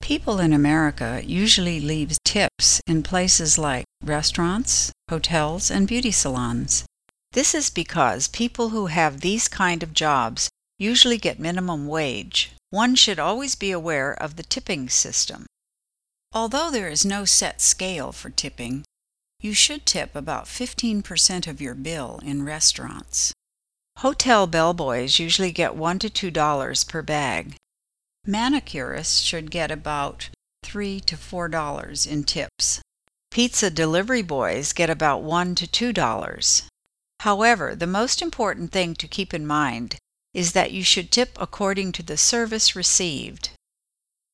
People in America usually leave tips in places like restaurants, hotels, and beauty salons. This is because people who have these kind of jobs usually get minimum wage. One should always be aware of the tipping system. Although there is no set scale for tipping, you should tip about 15% of your bill in restaurants. Hotel bellboys usually get $1 to $2 per bag. Manicurists should get about $3 to $4 in tips. Pizza delivery boys get about $1 to $2. However, the most important thing to keep in mind is that you should tip according to the service received.